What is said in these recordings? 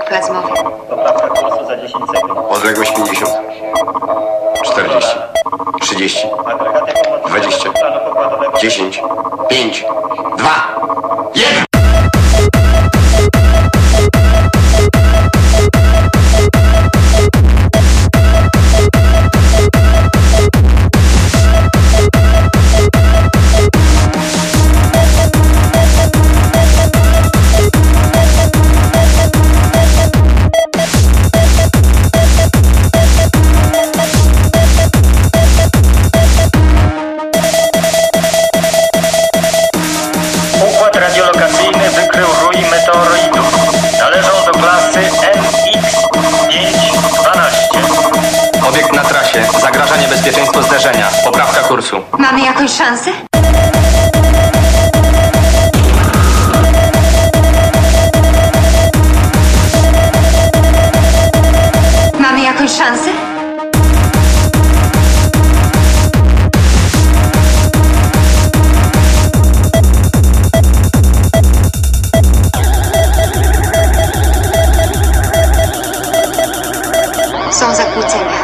plazmowy. Poprawka kursu za 10 sekund. Odległość 50, 40, 30, 20, 10, 5, 2, 1. Układ radiolokacyjny wykrył rój meteoroidów. Należą do klasy MX512. Obiekt na trasie. Zagraża niebezpieczeństwo zderzenia. Poprawka kursu. Mamy jakąś szansę? Mamy jakąś szansę? Są zakłócenia.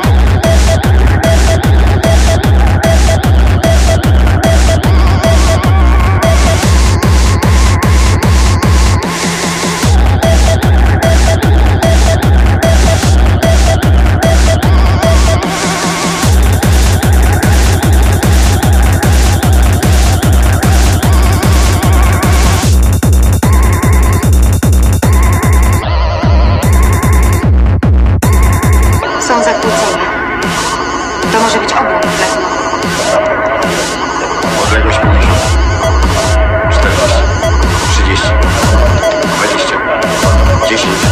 Są zakłócenia. To może być oblak plazmowy. Odległość 50, 40, 30, 20, 10,